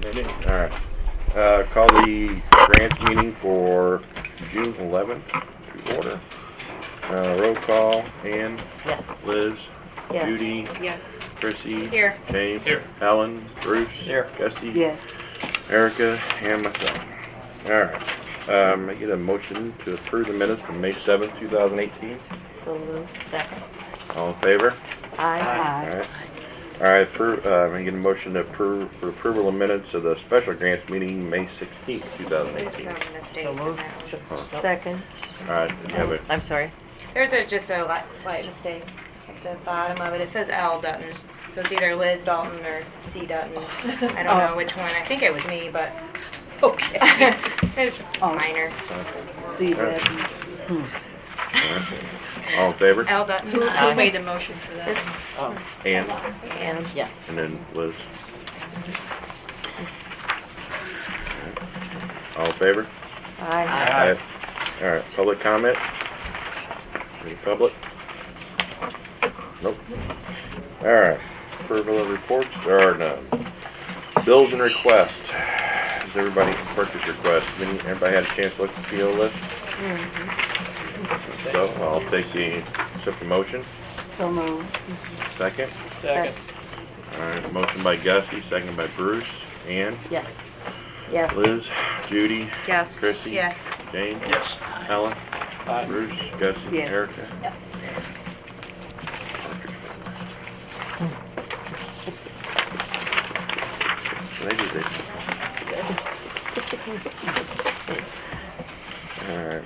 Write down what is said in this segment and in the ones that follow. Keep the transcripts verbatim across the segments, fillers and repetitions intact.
Nadine? All right. Uh, call the grants meeting for June eleventh to order. Uh, roll call. Ann? Yes. Liz? Yes. Judy? Yes. Chrissy? Here. James? Here. Helen? Bruce? Here. Gussie? Yes. Erica? And myself. All right. Um, I get a motion to approve the minutes from May seventh, two thousand eighteen. So moved. Second. All in favor? Aye. All right. All right, approve, uh, I get a motion to approve, for approval of minutes of the special grants meeting, May sixteenth, two thousand There's eighteen. some mistake So in moved. that one. Second. All right, you have it. I'm sorry. There's a, just a li- slight mistake at the bottom of it. It says L Dutton, so it's either Liz Dalton or C Dutton. I don't know which one. I think it was me, but okay. It's just Oh. minor. See All right. that? All right. All in favor? L Dutton. Who, Aye. who made the motion for that? Ann, And yes. and then Liz. All in favor? Aye. Aye. All right, public comment? Any public? Nope. All right, approval of reports, there are none. Bills and requests. Has everybody purchase request? Any- Everybody had a chance to look at the P O list? So I'll take the, accept the motion. So moved. Second. Second. All right, motion by Gussie, second by Bruce. Ann, Yes. Yes. Liz, Judy, Yes. Chrissy. Yes. James. Yes. Helen. Aye. Bruce, Gussie, Yes. Erica. Yes. So they did it. Alright.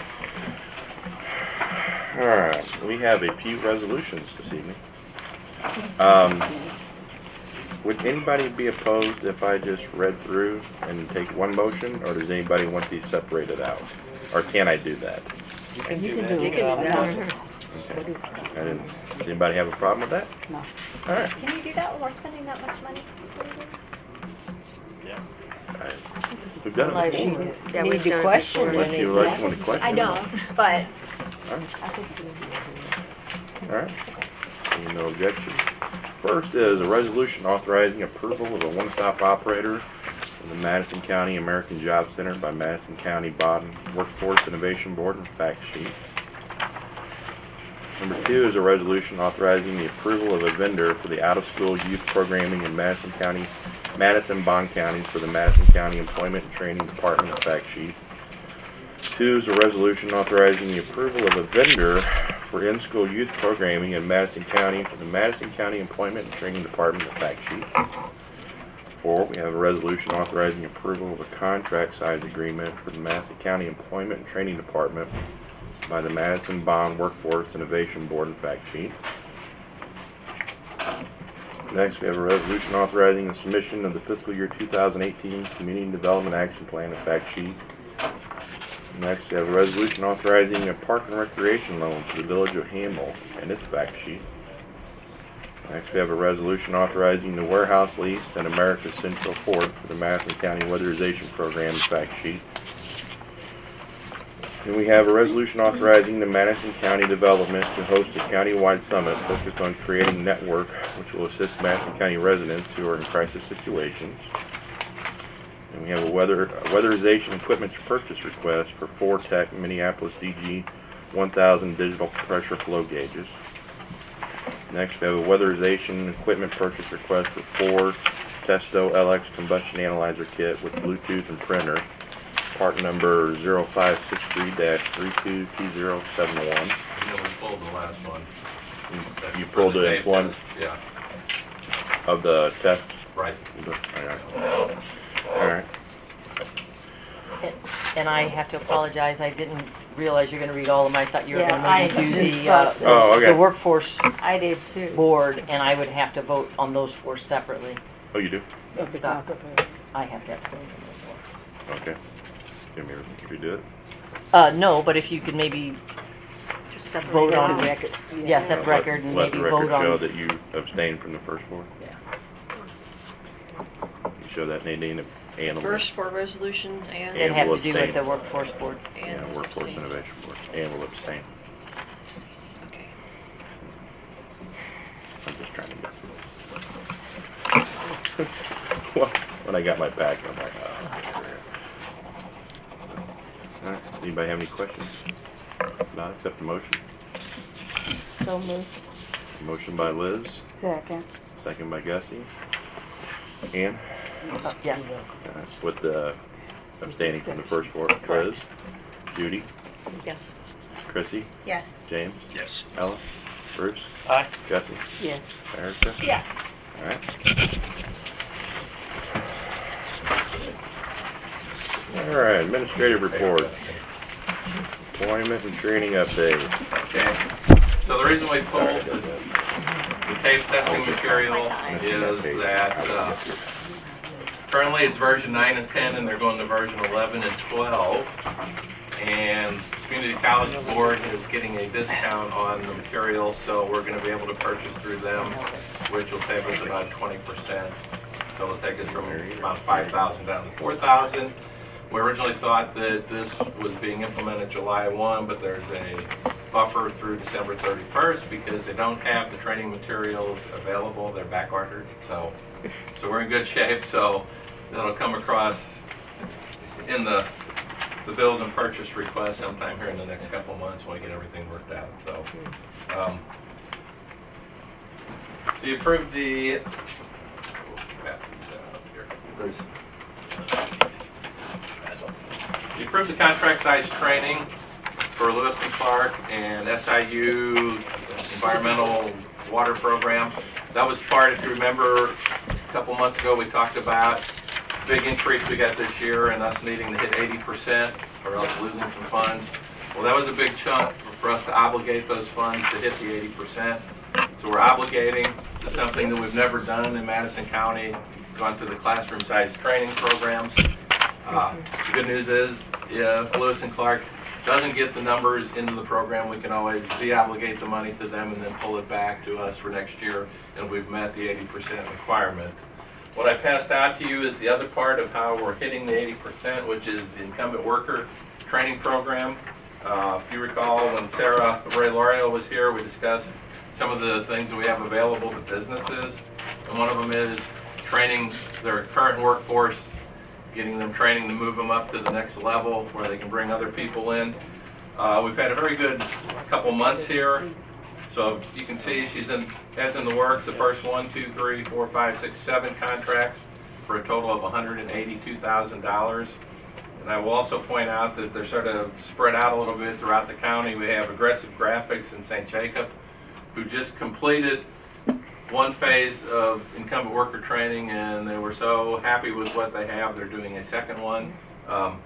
Alright, we have a few resolutions this evening. Um, would anybody be opposed if I just read through and take one motion, or does anybody want these separated out? Or can I do that? You can You do can that. do You can do that. Okay. I didn't, does anybody have a problem with that? No. Alright. Can you do that when we're spending that much money? Yeah. I- We've done Unless it you before. Yeah, need we've to done it question before. Unless you like want to question. I it. don't, but Alright. Alright. Seeing no objection. First is a resolution authorizing approval of a one-stop operator in the Madison County American Job Center by Madison County Baden Workforce Innovation Board and fact sheet. Number two is a resolution authorizing the approval of a vendor for the out-of-school youth programming in Madison County, Madison, Bond counties for the Madison County Employment and Training Department and fact sheet. Two is a resolution authorizing the approval of a vendor for in-school youth programming in Madison County for the Madison County Employment and Training Department, the fact sheet. Four, we have a resolution authorizing approval of a contract size agreement for the Madison County Employment and Training Department by the Madison Bond Workforce Innovation Board, and fact sheet. Next, we have a resolution authorizing the submission of the fiscal year two thousand eighteen Community Development Action Plan, and fact sheet. Next, we have a resolution authorizing a park and recreation loan to the Village of Hamel and its fact sheet. Next, we have a resolution authorizing the warehouse lease and America's Central Ford for the Madison County Weatherization Program and fact sheet. And we have a resolution authorizing the Madison County Development to host a countywide summit focused on creating a network which will assist Madison County residents who are in crisis situations. And we have a weather a weatherization equipment purchase request for four Tech Minneapolis D G one thousand digital pressure flow gauges. Next, we have a weatherization equipment purchase request for four Testo L X combustion analyzer kit with Bluetooth and printer. Part number zero five six three dash three two two zero seven one. Yeah, we pulled the last one. That's You for pulled the it tape one test. Yeah, of the test. right. Alright. Alright. And I have to apologize, I didn't realize you're gonna read all of them. I thought you were Yeah, gonna I maybe do just the, uh, thought- Oh, okay. the workforce I did too. board, and I would have to vote on those four separately. Oh, you do? Because I I have to abstain from this one. Okay. Give me, if you do it. Uh, no, but if you could maybe just separate vote it on out. it, yeah, set Let- record and let maybe the record vote show on. that you abstained from the first four. Yeah. You show that, Nadine, and will- First for resolution and. It'd have will to do abstain. with the workforce board. Yeah, and Workforce abstain. Innovation Board, and will abstain. Okay. I'm just trying to get through this. Well, when I got my pack, I'm like, oh. All right. Anybody have any questions? Not accept the motion. So moved. Motion by Liz, Second. second by Gussie. Ann, Uh, Yes. uh, with the abstaining from the first four. Liz, Correct. Judy, Yes. Chrissy, Yes. James, Yes. Ella, Bruce, Aye. Gussie, Yes. Erica. Yes. All right. All right, administrative reports. Employment and training update. Okay. So the reason we pulled the the tape testing material is that uh, currently it's version nine and ten, and they're going to version eleven and twelve. And Community College Board is getting a discount on the material, so we're going to be able to purchase through them, which will save us about twenty percent. So it'll take us from about five thousand down to four thousand. We originally thought that this was being implemented July first, but there's a buffer through December thirty-first because they don't have the training materials available. They're back ordered, so so we're in good shape. So that'll come across in the the bills and purchase request sometime here in the next couple of months when we get everything worked out. So, um, so you approved the. Pass these out here. Bruce. You approved the contract size training for Lewis and Clark and S I U Environmental Water Program. That was part, if you remember, a couple months ago we talked about big increase we got this year and us needing to hit eighty percent or else losing some funds. Well, that was a big chunk for us to obligate those funds to hit the eighty percent. So we're obligating to something that we've never done in Madison County, gone through the classroom size training programs. Uh, the good news is, if Lewis and Clark doesn't get the numbers into the program, we can always de-obligate the money to them and then pull it back to us for next year, and we've met the eighty percent requirement. What I passed out to you is the other part of how we're hitting the eighty percent, which is the incumbent worker training program. Uh, if you recall, when Sarah Ray Lorio was here, we discussed some of the things that we have available to businesses, and one of them is training their current workforce, getting them training to move them up to the next level where they can bring other people in. Uh, we've had a very good couple months here. So you can see she's in, has in the works the first one, two, three, four, five, six, seven contracts for a total of one hundred eighty-two thousand dollars. And I will also point out that they're sort of spread out a little bit throughout the county. We have Aggressive Graphics in Saint Jacob, who just completed one phase of incumbent worker training, and they were so happy with what they have, they're doing a second one. Um,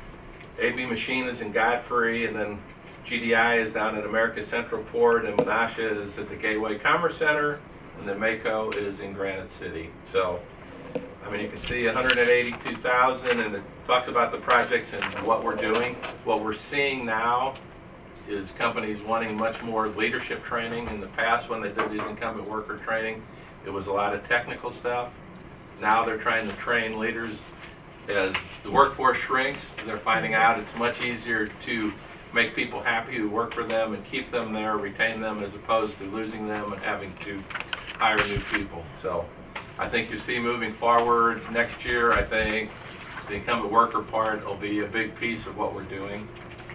A B Machine is in Godfrey, and then G D I is down at America Central Port, and Menasha is at the Gateway Commerce Center, and then Mako is in Granite City. So, I mean, you can see one hundred eighty-two thousand, and it talks about the projects and what we're doing. What we're seeing now is companies wanting much more leadership training. In the past, when they did these incumbent worker training, it was a lot of technical stuff. Now they're trying to train leaders. As the workforce shrinks, they're finding out it's much easier to make people happy who work for them and keep them there, retain them, as opposed to losing them and having to hire new people. So I think you see moving forward next year, I think the incumbent worker part will be a big piece of what we're doing.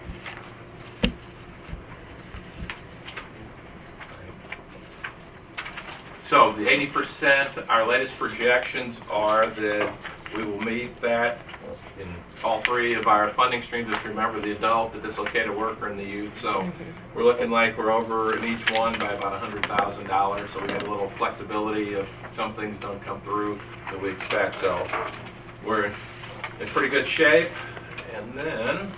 So the eighty percent, our latest projections are that we will meet that in all three of our funding streams. If you remember, the adult, the dislocated worker, and the youth. So we're looking like we're over in each one by about one hundred thousand dollars. So we have a little flexibility if some things don't come through that we expect. So we're in pretty good shape. And then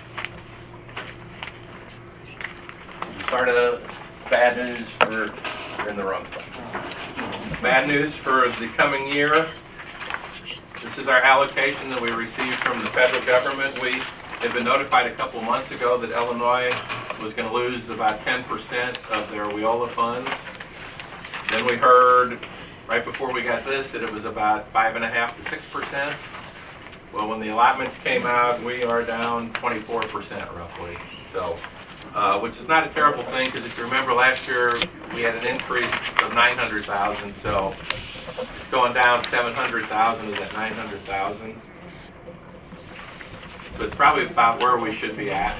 start of bad news for, you're in the wrong place. Bad news for the coming year. This is our allocation that we received from the federal government. We had been notified a couple months ago that Illinois was going to lose about ten percent of their WIOLA funds. Then we heard right before we got this that it was about five and a half to six percent. Well, when the allotments came out, we are down twenty-four percent roughly. So uh, which is not a terrible thing, because if you remember last year, we had an increase of nine hundred thousand, so it's going down seven hundred thousand to that nine hundred thousand. So it's probably about where we should be at.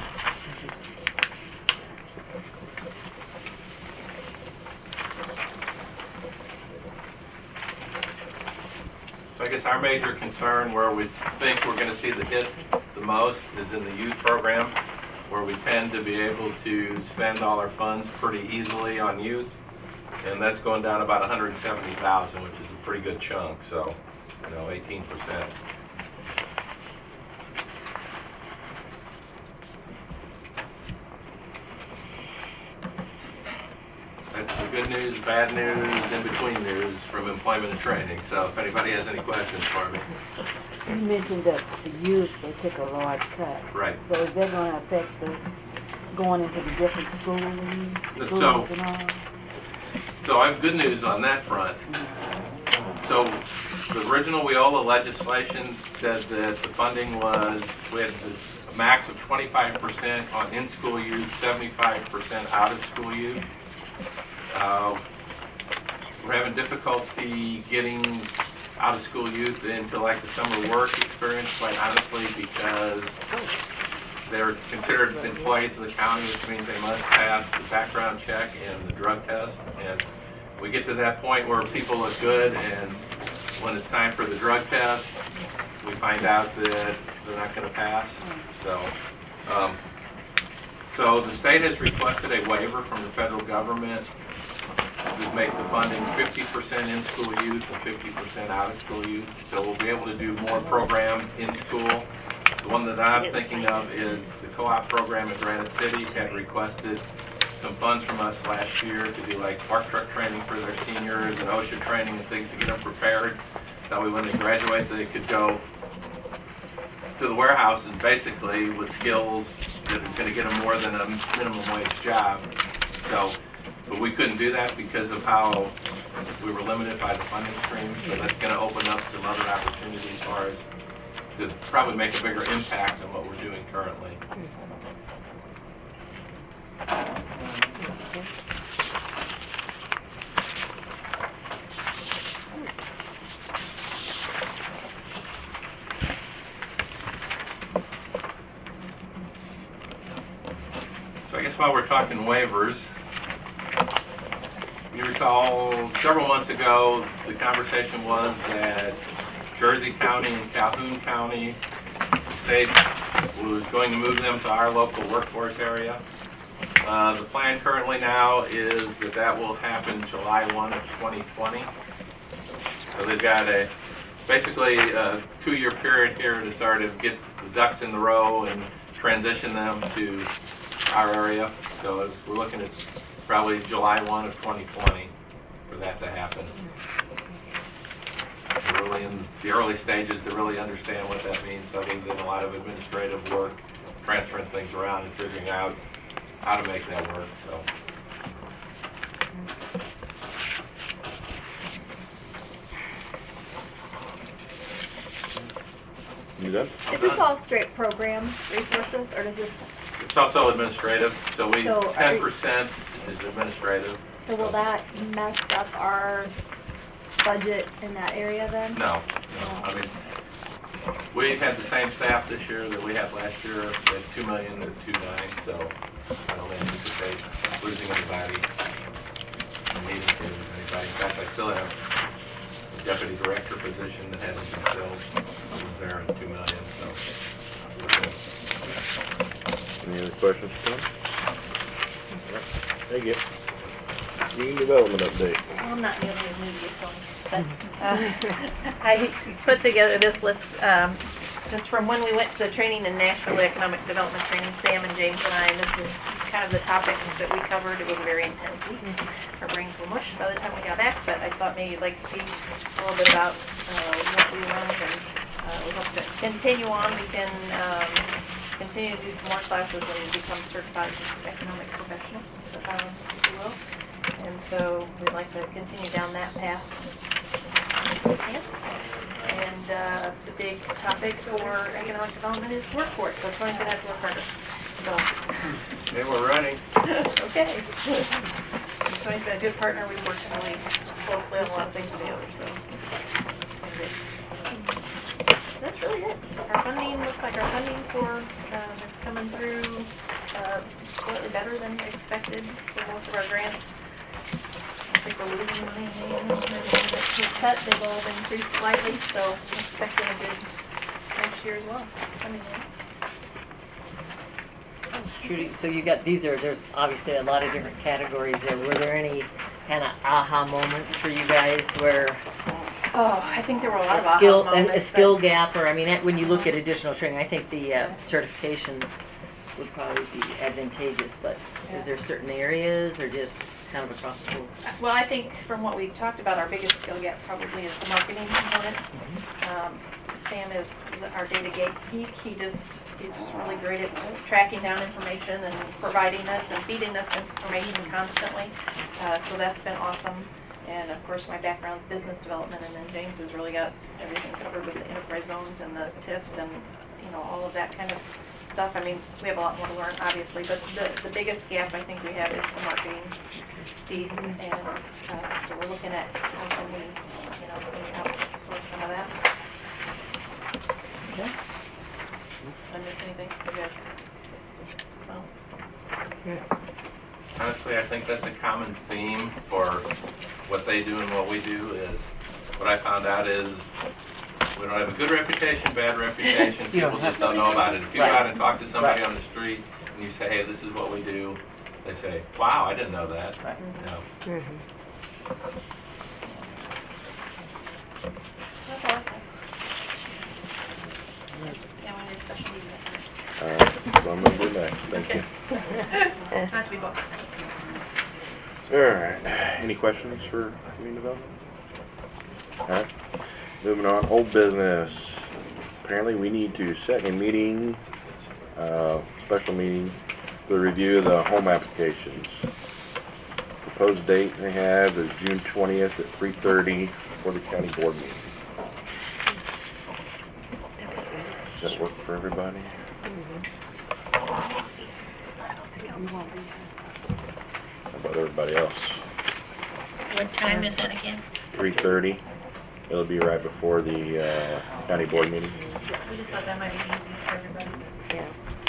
So I guess our major concern, where we think we're going to see the hit the most, is in the youth program, where we tend to be able to spend all our funds pretty easily on youth, and that's going down about one hundred seventy thousand, which is a pretty good chunk. So, you know, eighteen percent. That's the good news, bad news, in-between news from employment and training. So if anybody has any questions for me. You mentioned that the youth, they took a large cut. Right. So is that going to affect the, going into the different schools, So- schools and all? So I have good news on that front. So the original WIOLA legislation said that the funding was, we had a max of twenty-five percent on in-school youth, seventy-five percent out-of-school youth. Uh, we're having difficulty getting out-of-school youth into like the summer work experience, quite honestly, because they're considered employees of the county, which means they must pass the background check and the drug test. And we get to that point where people look good, and when it's time for the drug test, we find out that they're not going to pass. So, um, so the state has requested a waiver from the federal government to make the funding fifty percent in-school youth and fifty percent out-of-school youth. So we'll be able to do more programs in school. The one that I'm thinking of is the co-op program at Granite City had requested some funds from us last year to do like park truck training for their seniors and OSHA training and things to get them prepared. That way when they graduate, they could go to the warehouses basically with skills that are going to get them more than a minimum wage job. So, but we couldn't do that because of how we were limited by the funding stream. So that's going to open up some other opportunities as far as to probably make a bigger impact on what we're doing currently. So I guess while we're talking waivers, you recall several months ago the conversation was that Jersey County and Calhoun County, the state was going to move them to our local workforce area. Uh, the plan currently now is that that will happen July first of twenty twenty. So they've got a basically a two-year period here to sort of get the ducks in the row and transition them to our area. So we're looking at probably July first of twenty twenty for that to happen. We're really in the early stages to really understand what that means, other than a lot of administrative work, transferring things around and figuring out how to make that work. So. You done? Is this all straight program resources, or does this, It's also administrative, so we, So are ten you- percent is administrative. so will that mess up our budget in that area then? No, no, I mean, we had the same staff this year that we had last year, we had two million to two nine, so I don't anticipate losing anybody, needing to lose anybody. In fact, I still have a deputy director position that hasn't been filled, who was there in two million, so. we're good. Any other questions, Tom? Thank you. Union development update. I'm not the only media phone, but uh, I put together this list um, just from when we went to the training in Nashville, the economic development training, Sam and James and I, and this was kind of the topics that we covered. It was a very intense week. Our brains were mush by the time we got back, but I thought maybe you'd like to see a little bit about uh, what we learned, and uh, we hope to continue on. We can um, continue to do some more classes and become certified economic professionals, um, if you will. And so we'd like to continue down that path. And uh, the big topic for economic development is workforce, so it's going to have to work harder. so, They were running. okay. Tony's been a good partner, we've worked really closely on a lot of things together, so. it's been good. That's really it. Our funding, looks like our funding for, um, is coming through, uh, slightly better than expected for most of our grants. I think we're losing money, and we cut, they've all increased slightly, so I'm expecting a good next year as well. Coming in. Trudy, so you got, these are, there's obviously a lot of different categories there. Were there any kind of aha moments for you guys where Oh, I think there were a lot a of aha skill, a, moments. a skill gap, or I mean, that- when you look at additional training, I think the uh, certifications would probably be advantageous, but Yeah. is there certain areas or just kind of across the board? But, well, I think from what we've talked about, our biggest skill gap probably is the marketing component. Um, Sam is the- our data gate geek. He just, he's really great at tracking down information and providing us and feeding us information constantly. Uh, so that's been awesome. And of course, my background's business development, and then James has really got everything covered with the enterprise zones and the T I Fs and, you know, all of that kind of stuff. I mean, we have a lot more to learn, obviously, but the, the biggest gap I think we have is the marketing piece. And uh, so we're looking at how can we, you know, maybe outsource some of that. Okay. Did I miss anything? You guys? Well, Honestly, I think that's a common theme for what they do and what we do is, what I found out is, we don't have a good reputation, bad reputation, You don't people have just don't know about it. If you go Right. out and talk to somebody Right. on the street and you say, hey, this is what we do, they say, wow, I didn't know that. Right. You know. that's all I have. Yeah, we need a special meeting next. All right, so I'm gonna go next. Thank you. Nice to be booked. All right. Any questions for community development? All right. Moving on. Old business. Apparently, we need to set a meeting, uh, special meeting, for the review of the home applications. Proposed date they have is June twentieth at three thirty for the county board meeting. Does that work for everybody? How about everybody else? What time is that again? three thirty. It'll be right before the uh, county board meeting. We just thought that might be easy for everybody. Yeah.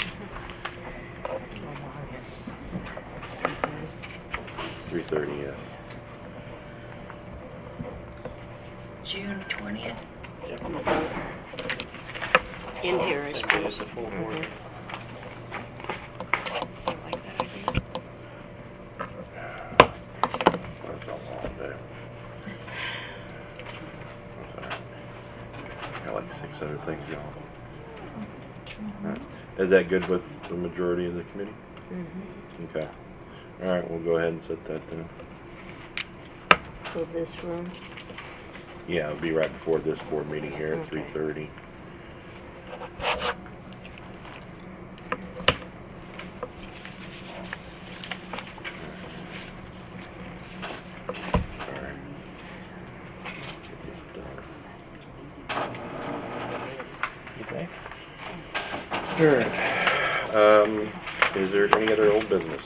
three thirty, yes. June twentieth? In here, I suppose. That's a long day. Got like six other things going. Alright. Is that good with the majority of the committee? Okay. All right, we'll go ahead and set that then. So this room, Yeah, it'll be right before this board meeting here at Okay. three thirty. Okay. All right. Um, is there any other old business?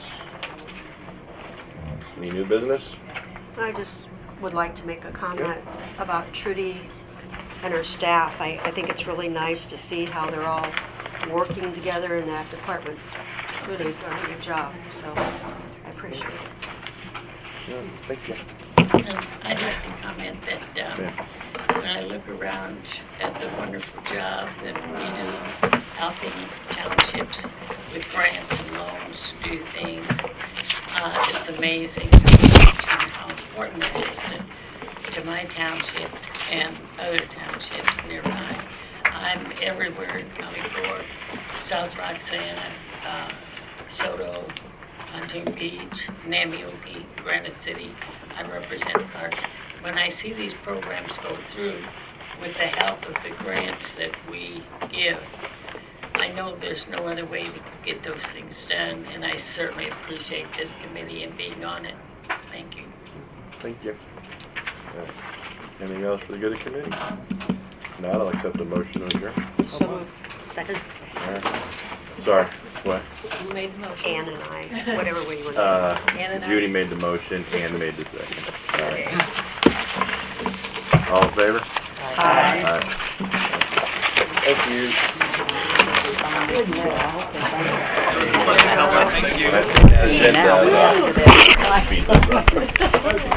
Any new business? I just would like to make a comment about Trudy and her staff. I, I think it's really nice to see how they're all working together in that department's really done a good job, so I appreciate it. Yeah, thank you. Um, I'd like to comment that um, Yeah. when I look around at the wonderful job that we do helping townships with grants and loans to do things, uh, it's amazing how important it is to, to my township and other townships nearby. I'm everywhere in County Board, South Roxana, uh, Soto, Hunting Beach, Namioki, Granite City. I represent parks. When I see these programs go through with the help of the grants that we give, I know there's no other way to get those things done, and I certainly appreciate this committee and being on it. Thank you. Thank you. Uh, Anything else for the good of the committee? Now I'll accept a motion to adjourn. So moved. Second? All right. Sorry. What? Who made the motion? Ann and I, whatever way you want to. Uh, Ann and I. Judy made the motion, Ann made the second. Okay. All in favor? Aye. Aye. Thank you. Thank you. That's the agenda. Now, we have to do- Beat this up.